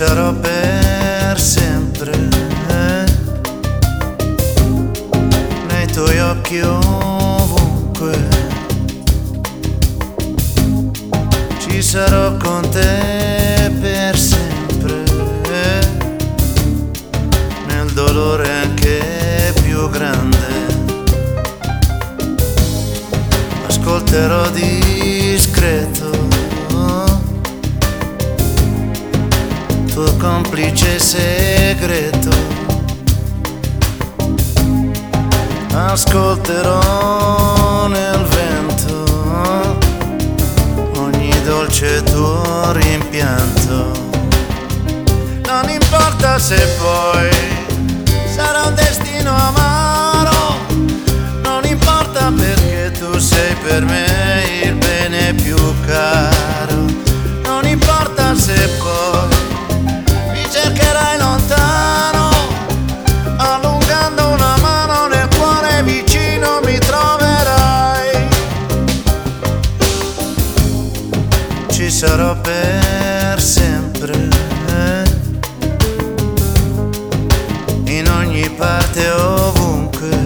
sarò per sempre, nei tuoi occhi ovunque, ci sarò con te per sempre, nel dolore anche più grande, ascolterò discreto tuo complice segreto, ascolterò nel vento ogni dolce tuo rimpianto. Non importa se poi sarà un destino amaro, non importa perché tu sei per me il bene più caro, non importa se poi cercherai lontano, allungando una mano nel cuore vicino mi troverai. Ci sarò per sempre, in ogni parte ovunque,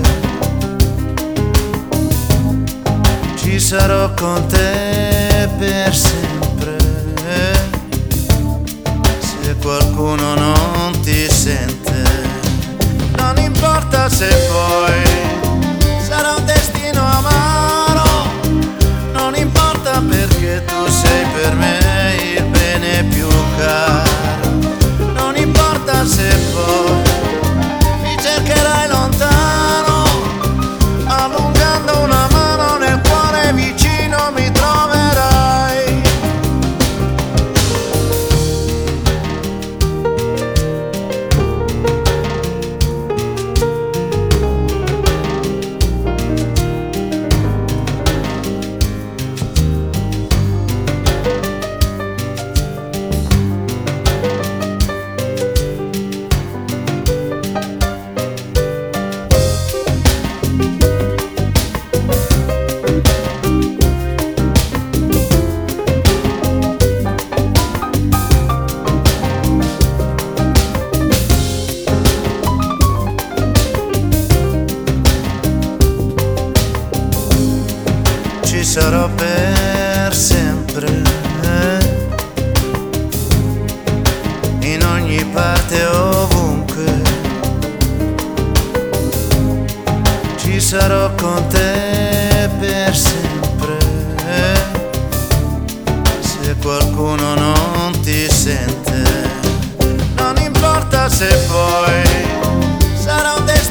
ci sarò con te per sempre. Qualcuno non ti sente, non importa se poi sarà un destino amaro, non importa perché tu sei per me il bene più caro, non importa se poi mi cercherai lontano, allungando una mano nel cuore vicino mi troverai. Ci sarò per sempre, in ogni parte ovunque, ci sarò con te per sempre, se qualcuno non ti sente, non importa se poi sarà un destino